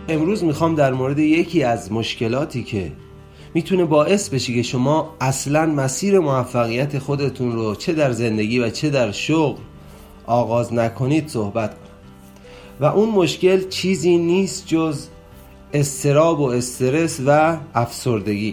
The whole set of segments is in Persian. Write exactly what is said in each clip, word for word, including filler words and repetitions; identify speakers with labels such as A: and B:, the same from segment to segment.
A: امروز میخوام در مورد یکی از مشکلاتی که میتونه باعث بشه که شما اصلاً مسیر موفقیت خودتون رو چه در زندگی و چه در شغل آغاز نکنید صحبت کنم. و اون مشکل چیزی نیست جز اضطراب و استرس و افسردگی.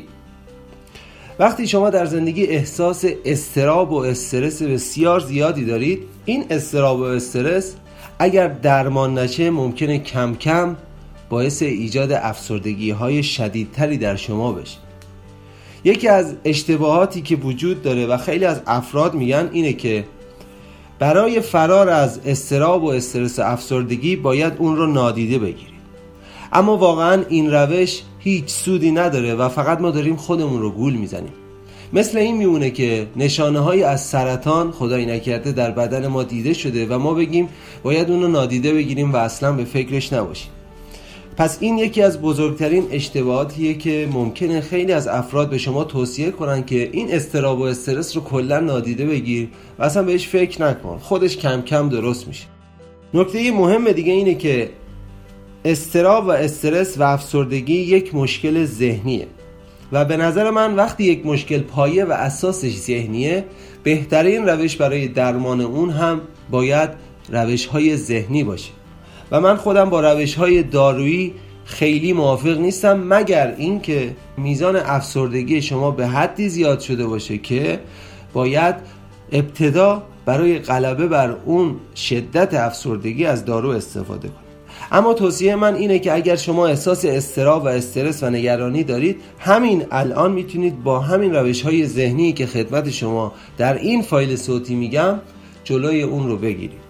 A: وقتی شما در زندگی احساس اضطراب و استرس بسیار زیادی دارید، این اضطراب و استرس اگر درمان نشه ممکنه کم کم باعث ایجاد افسردگی های شدیدتری در شما بشه. یکی از اشتباهاتی که وجود داره و خیلی از افراد میگن اینه که برای فرار از اضطراب و استرس و افسردگی باید اون رو نادیده بگیریم. اما واقعا این روش هیچ سودی نداره و فقط ما داریم خودمون رو گول میزنیم. مثل این میمونه که نشانه های از سرطان خدای نکرده در بدن ما دیده شده و ما بگیم باید اون رو نادیده بگیریم و اصلا به فکرش نباشیم. پس این یکی از بزرگترین اشتباهاتیه که ممکنه خیلی از افراد به شما توصیه کنن که این اضطراب و استرس رو کلا نادیده بگیر و اصلا بهش فکر نکن، خودش کم کم درست میشه. نکته مهم دیگه اینه که اضطراب و استرس و افسردگی یک مشکل ذهنیه و به نظر من وقتی یک مشکل پایه و اساسش ذهنیه، بهترین روش برای درمان اون هم باید روش‌های ذهنی باشه. و من خودم با روش‌های دارویی خیلی موافق نیستم، مگر اینکه میزان افسردگی شما به حدی زیاد شده باشه که باید ابتدا برای غلبه بر اون شدت افسردگی از دارو استفاده کنید. اما توصیه من اینه که اگر شما احساس اضطراب و استرس و نگرانی دارید، همین الان میتونید با همین روش‌های ذهنی که خدمت شما در این فایل صوتی میگم جلوی اون رو بگیرید.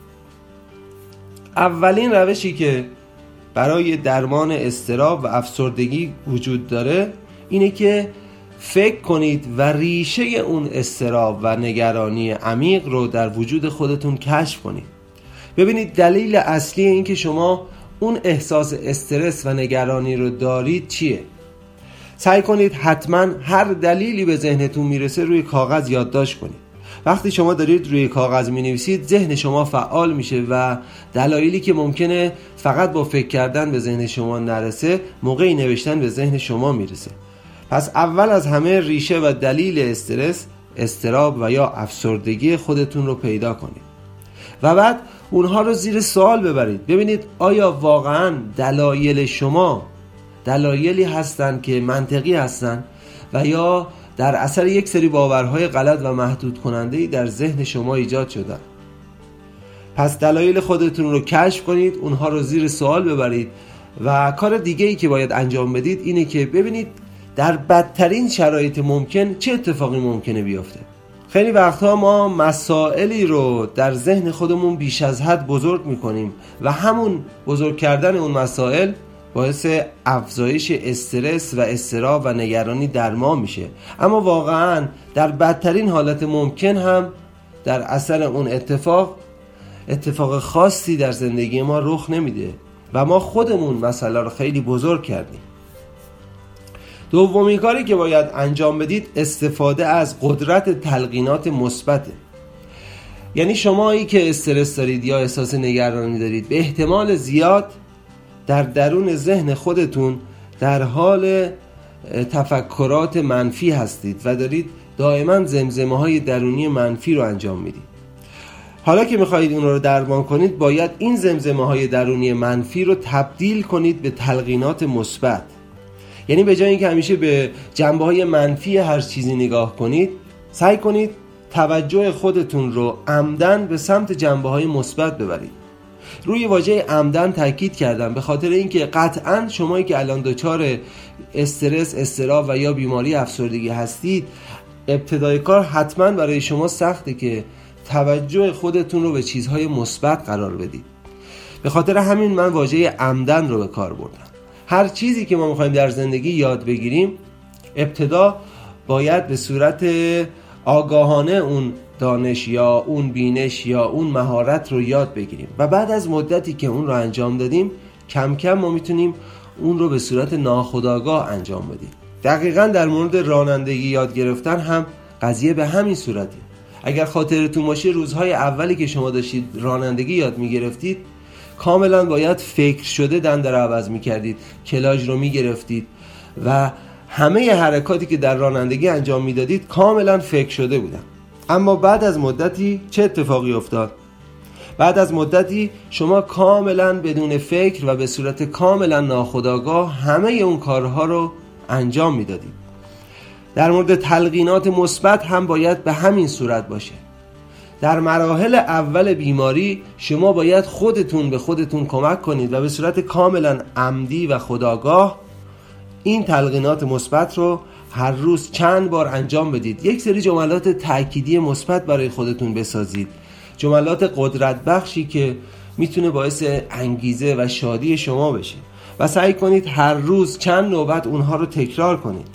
A: اولین روشی که برای درمان اضطراب و افسردگی وجود داره اینه که فکر کنید و ریشه اون اضطراب و نگرانی عمیق رو در وجود خودتون کشف کنید. ببینید دلیل اصلی این که شما اون احساس استرس و نگرانی رو دارید چیه؟ سعی کنید حتما هر دلیلی به ذهنتون میرسه روی کاغذ یادداشت کنید. وقتی شما دارید روی کاغذ می‌نویسید ذهن شما فعال میشه و دلایلی که ممکنه فقط با فکر کردن به ذهن شما نرسه، موقعی نوشتن به ذهن شما میرسه. پس اول از همه ریشه و دلیل استرس، اضطراب و یا افسردگی خودتون رو پیدا کنید و بعد اونها رو زیر سوال ببرید. ببینید آیا واقعاً دلایل شما دلایلی هستن که منطقی هستن و یا در اثر یک سری باورهای غلط و محدود کننده‌ای در ذهن شما ایجاد شدن. پس دلایل خودتون رو کشف کنید، اونها رو زیر سوال ببرید و کار دیگه‌ای که باید انجام بدید اینه که ببینید در بدترین شرایط ممکن چه اتفاقی ممکنه بیفته. خیلی وقتها ما مسائلی رو در ذهن خودمون بیش از حد بزرگ می‌کنیم و همون بزرگ کردن اون مسائل باعث افزایش استرس و اضطراب و نگرانی در ما میشه. اما واقعا در بدترین حالت ممکن هم در اثر اون اتفاق اتفاق خاصی در زندگی ما رخ نمیده و ما خودمون مسئله رو خیلی بزرگ کردیم. دومین کاری که باید انجام بدید استفاده از قدرت تلقینات مثبته. یعنی شمایی که استرس دارید یا احساس نگرانی دارید، به احتمال زیاد در درون ذهن خودتون در حال تفکرات منفی هستید و دارید دائما زمزمه های درونی منفی رو انجام میدید. حالا که میخواهید اون رو درمان کنید، باید این زمزمه های درونی منفی رو تبدیل کنید به تلقینات مثبت. یعنی به جای اینکه همیشه به جنبه های منفی هر چیزی نگاه کنید، سعی کنید توجه خودتون رو عمدن به سمت جنبه های مثبت ببرید. روی واژه عمدن تاکید کردم به خاطر اینکه قطعاً شمایی که الان دچار استرس، اضطراب و یا بیماری افسردگی هستید، ابتدای کار حتماً برای شما سخته که توجه خودتون رو به چیزهای مثبت قرار بدید. به خاطر همین من واژه عمدن رو به کار بردم. هر چیزی که ما می‌خوایم در زندگی یاد بگیریم، ابتدا باید به صورت آگاهانه اون دانش یا اون بینش یا اون مهارت رو یاد بگیریم و بعد از مدتی که اون رو انجام دادیم کم کم ما میتونیم اون رو به صورت ناخودآگاه انجام بدیم. دقیقاً در مورد رانندگی یاد گرفتن هم قضیه به همین صورته. اگر خاطرتون باشه روزهای اولی که شما داشتید رانندگی یاد میگرفتید، کاملا باید فکر شده دنده رو عوض میکردید، کلاژ رو میگرفتید و همه حرکاتی که در رانندگی انجام میدادید کاملا فکر شده بودن. اما بعد از مدتی چه اتفاقی افتاد؟ بعد از مدتی شما کاملا بدون فکر و به صورت کاملا ناخودآگاه همه اون کارها رو انجام میدادید. در مورد تلقینات مثبت هم باید به همین صورت باشه. در مراحل اول بیماری شما باید خودتون به خودتون کمک کنید و به صورت کاملا عمدی و خودآگاه این تلقینات مثبت رو هر روز چند بار انجام بدید. یک سری جملات تأکیدی مثبت برای خودتون بسازید، جملات قدرت بخشی که میتونه باعث انگیزه و شادی شما بشه و سعی کنید هر روز چند نوبت اونها رو تکرار کنید.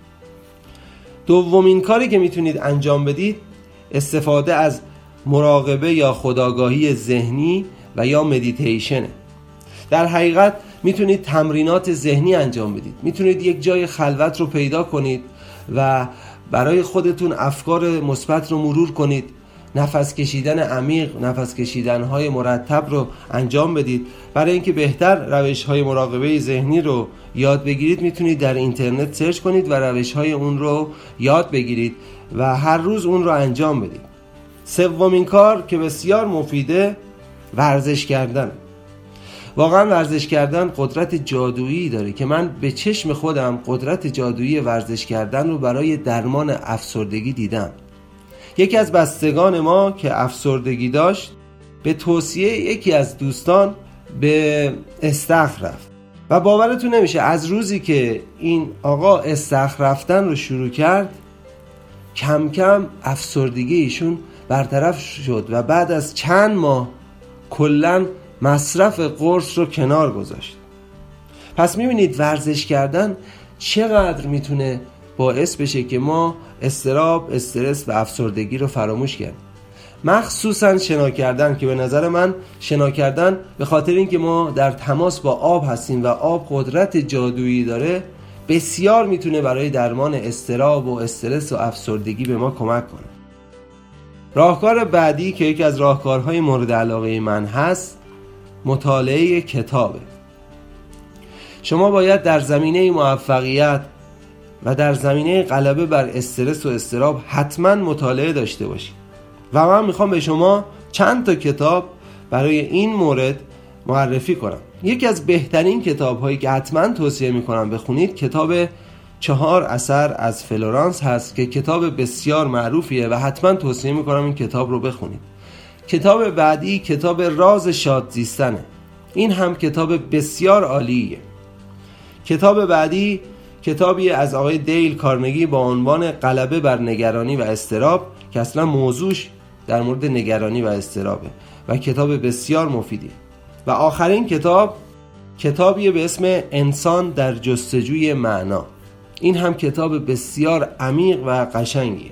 A: دومین کاری که میتونید انجام بدید استفاده از مراقبه یا خودآگاهی ذهنی و یا مدیتیشنه. در حقیقت میتونید تمرینات ذهنی انجام بدید. میتونید یک جای خلوت رو پیدا کنید و برای خودتون افکار مثبت رو مرور کنید. نفس کشیدن عمیق، نفس کشیدن های مرتب رو انجام بدید. برای اینکه بهتر روش های مراقبه ذهنی رو یاد بگیرید میتونید در اینترنت سرچ کنید و روش های اون رو یاد بگیرید و هر روز اون رو انجام بدید. سومین کار که بسیار مفیده ورزش کردن. واقعا ورزش کردن قدرت جادویی داره که من به چشم خودم قدرت جادویی ورزش کردن رو برای درمان افسردگی دیدم. یکی از بستگان ما که افسردگی داشت به توصیه یکی از دوستان به استخر رفت و باورتون نمیشه از روزی که این آقا استخر رفتن رو شروع کرد کم کم افسردگی ایشون برطرف شد و بعد از چند ماه کلاً مصرف قرص رو کنار گذاشت. پس میبینید ورزش کردن چقدر میتونه باعث بشه که ما اضطراب، استرس و افسردگی رو فراموش کنیم. مخصوصا شنا کردن که به نظر من شنا کردن به خاطر اینکه ما در تماس با آب هستیم و آب قدرت جادویی داره بسیار میتونه برای درمان اضطراب و استرس و افسردگی به ما کمک کنه. راهکار بعدی که یکی از راهکارهای مورد علاقه من هست مطالعه کتابه. شما باید در زمینه موفقیت و در زمینه غلبه بر استرس و اضطراب حتما مطالعه داشته باشید و من میخوام به شما چند تا کتاب برای این مورد معرفی کنم. یکی از بهترین کتاب هایی که حتما توصیه میکنم بخونید کتاب چهار اثر از فلورانس هست که کتاب بسیار معروفیه و حتما توصیه میکنم این کتاب رو بخونید. کتاب بعدی کتاب راز شاد زیستنه. این هم کتاب بسیار عالیه. کتاب بعدی کتابی از آقای دیل کارنگی با عنوان غلبه بر نگرانی و اضطراب که اصلا موضوعش در مورد نگرانی و اضطرابه و کتاب بسیار مفیدی. و آخرین کتاب کتابی به اسم انسان در جستجوی معنا. این هم کتاب بسیار عمیق و قشنگیه.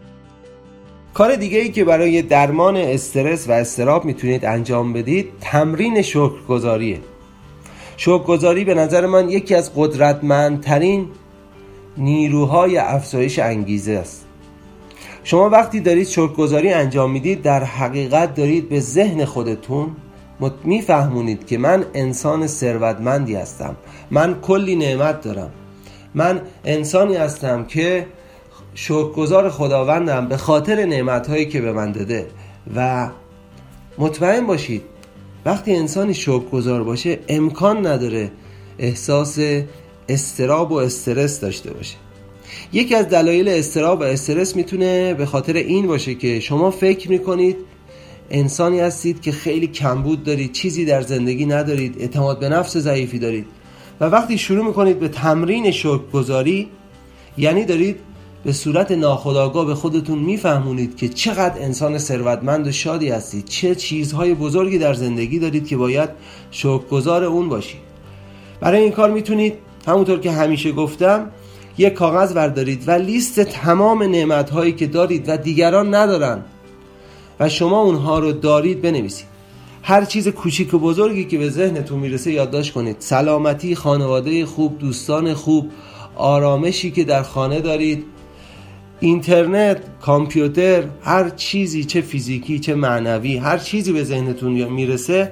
A: کار دیگه ای که برای درمان استرس و اضطراب میتونید انجام بدید تمرین شکرگزاریه. شکرگزاری به نظر من یکی از قدرتمندترین نیروهای افزایش انگیزه است. شما وقتی دارید شکرگزاری انجام میدید در حقیقت دارید به ذهن خودتون میفهمونید که من انسان ثروتمندی هستم، من کلی نعمت دارم، من انسانی هستم که شکرگزار خداوندم به خاطر نعمت‌هایی که به من داده. و مطمئن باشید وقتی انسانی شکرگزار باشه امکان نداره احساس اضطراب و استرس داشته باشه. یکی از دلایل اضطراب و استرس میتونه به خاطر این باشه که شما فکر میکنید انسانی هستید که خیلی کمبود دارید، چیزی در زندگی ندارید، اعتماد به نفس ضعیفی دارید و وقتی شروع میکنید به تمرین شکرگزاری یعنی دارید به صورت ناخودآگاه به خودتون میفهمونید که چقدر انسان ثروتمند و شادی هستید، چه چیزهای بزرگی در زندگی دارید که باید شکرگزار اون باشید. برای این کار میتونید همونطور که همیشه گفتم یک کاغذ بردارید و لیست تمام نعمت‌هایی که دارید و دیگران ندارن و شما اونها رو دارید بنویسید. هر چیز کوچیک و بزرگی که به ذهنتون میرسه یادداشت کنید. سلامتی، خانواده خوب، دوستان خوب، آرامشی که در خانه دارید، اینترنت، کامپیوتر، هر چیزی چه فیزیکی چه معنوی، هر چیزی به ذهنتون میرسه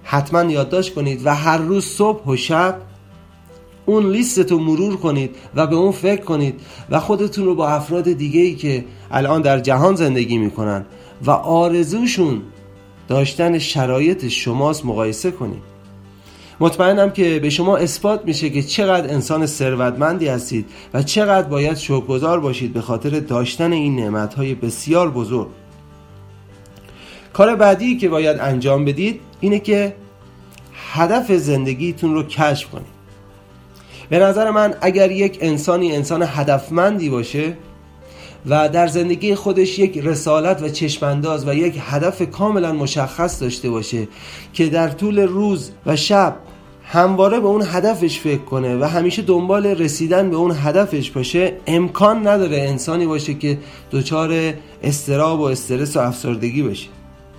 A: حتما یادداشت کنید و هر روز صبح و شب اون لیستتو مرور کنید و به اون فکر کنید و خودتون رو با افراد دیگه‌ای که الان در جهان زندگی میکنن و آرزوشون داشتن شرایط شماست مقایسه کنید. مطمئنم که به شما اثبات میشه که چقدر انسان ثروتمندی هستید و چقدر باید شکرگزار باشید به خاطر داشتن این نعمت‌های بسیار بزرگ. کار بعدی که باید انجام بدید اینه که هدف زندگیتون رو کشف کنید. به نظر من اگر یک انسانی انسان هدفمندی باشه و در زندگی خودش یک رسالت و چشمانداز و یک هدف کاملا مشخص داشته باشه که در طول روز و شب همواره به اون هدفش فکر کنه و همیشه دنبال رسیدن به اون هدفش باشه، امکان نداره انسانی باشه که دچار اضطراب و استرس و افسردگی بشه.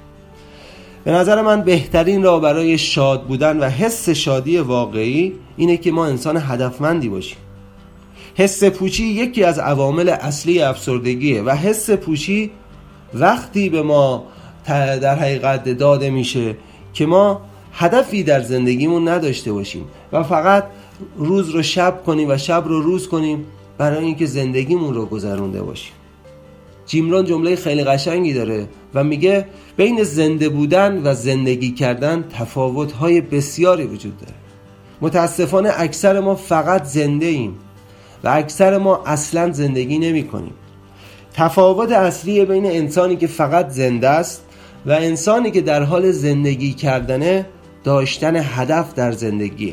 A: به نظر من بهترین راه برای شاد بودن و حس شادی واقعی اینه که ما انسان هدفمندی باشیم. حس پوچی یکی از عوامل اصلی افسردگیه و حس پوچی وقتی به ما در حقیقت داده میشه که ما هدفی در زندگیمون نداشته باشیم و فقط روز رو شب کنیم و شب رو روز کنیم برای اینکه زندگیمون رو گذرونده باشیم. جیم رون جمله خیلی قشنگی داره و میگه بین زنده بودن و زندگی کردن تفاوت‌های بسیاری وجود داره. متاسفانه اکثر ما فقط زنده ایم و اکثر ما اصلا زندگی نمی کنیم. تفاوت اصلی بین انسانی که فقط زنده است و انسانی که در حال زندگی کردنه داشتن هدف در زندگی.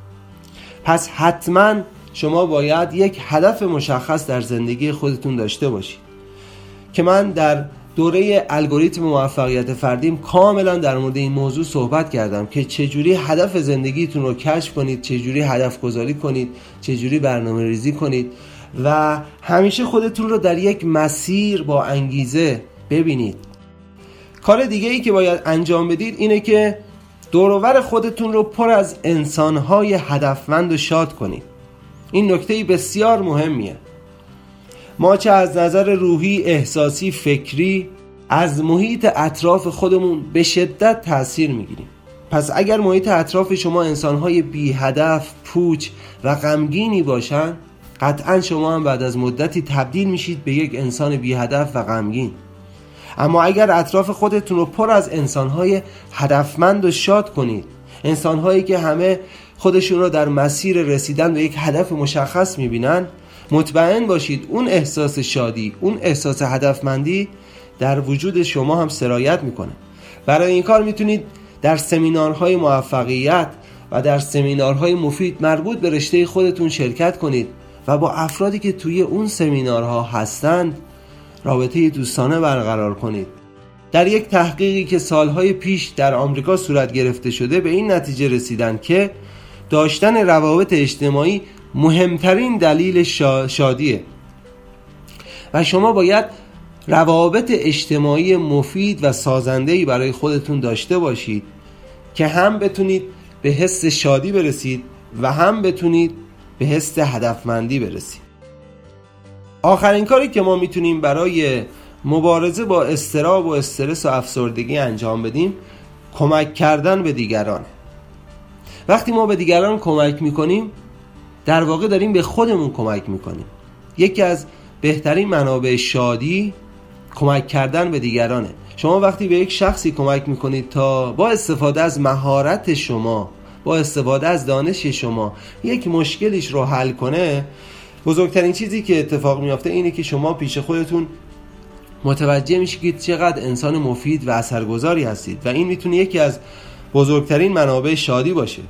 A: پس حتما شما باید یک هدف مشخص در زندگی خودتون داشته باشید که من در دوره الگوریتم موفقیت فردیم کاملا در مورد این موضوع صحبت کردم که چجوری هدف زندگیتون رو کشف کنید، چجوری هدف گذاری کنید، چجوری برنامه ریزی کنید و همیشه خودتون رو در یک مسیر با انگیزه ببینید. کار دیگه ای که باید انجام بدید اینه که دور و بر خودتون رو پر از انسان‌های هدفمند و شاد کنید. این نکته بسیار مهمیه. ما چه از نظر روحی، احساسی، فکری از محیط اطراف خودمون به شدت تأثیر میگیریم. پس اگر محیط اطراف شما انسان‌های بی هدف، پوچ و غمگینی باشن، قطعاً شما هم بعد از مدتی تبدیل میشید به یک انسان بی هدف و غمگین. اما اگر اطراف خودتون رو پر از انسان‌های هدفمند و شاد کنید، انسان‌هایی که همه خودشون رو در مسیر رسیدن به یک هدف مشخص می‌بینن، مطمئن باشید اون احساس شادی، اون احساس هدفمندی در وجود شما هم سرایت میکنه. برای این کار میتونید در سمینارهای موفقیت و در سمینارهای مفید مربوط به رشته خودتون شرکت کنید و با افرادی که توی اون سمینارها هستند رابطه دوستانه برقرار کنید. در یک تحقیقی که سالهای پیش در آمریکا صورت گرفته شده به این نتیجه رسیدن که داشتن روابط اجتماعی مهمترین دلیل شادیه و شما باید روابط اجتماعی مفید و سازنده‌ای برای خودتون داشته باشید که هم بتونید به حس شادی برسید و هم بتونید به حس هدفمندی برسید. آخرین کاری که ما میتونیم برای مبارزه با اضطراب و استرس و افسردگی انجام بدیم کمک کردن به دیگران. وقتی ما به دیگران کمک میکنیم در واقع داریم به خودمون کمک میکنیم. یکی از بهترین منابع شادی کمک کردن به دیگرانه. شما وقتی به یک شخصی کمک میکنید تا با استفاده از مهارت شما، با استفاده از دانش شما یک مشکلیش رو حل کنه، بزرگترین چیزی که اتفاق میافته اینه که شما پیش خودتون متوجه میشید که چقدر انسان مفید و اثرگذاری هستید و این میتونه یکی از بزرگترین منابع شادی باشه.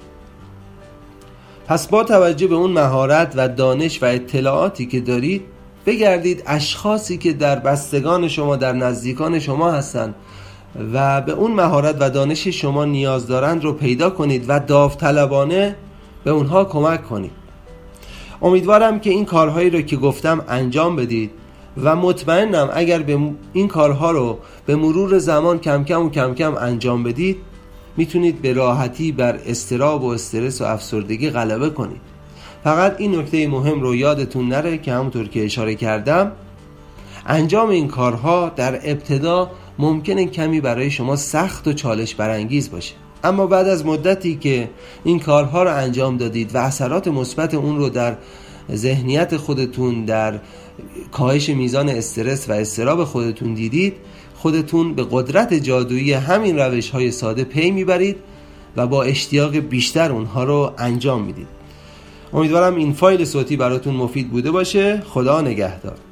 A: پس با توجه به اون مهارت و دانش و اطلاعاتی که دارید بگردید اشخاصی که در بستگان شما، در نزدیکان شما هستند و به اون مهارت و دانش شما نیاز دارند رو پیدا کنید و داوطلبانه به اونها کمک کنید. امیدوارم که این کارهایی رو که گفتم انجام بدید و مطمئنم اگر به این کارها رو به مرور زمان کم کم و کم کم انجام بدید میتونید به راحتی بر اضطراب و استرس و افسردگی غلبه کنید. فقط این نکته مهم رو یادتون نره که همونطور که اشاره کردم انجام این کارها در ابتدا ممکنه کمی برای شما سخت و چالش برانگیز باشه، اما بعد از مدتی که این کارها رو انجام دادید و اثرات مثبت اون رو در ذهنیت خودتون، در کاهش میزان استرس و اضطراب خودتون دیدید، خودتون به قدرت جادویی همین روش‌های ساده پی میبرید و با اشتیاق بیشتر اونها رو انجام میدید. امیدوارم این فایل صوتی براتون مفید بوده باشه. خدا نگهدار.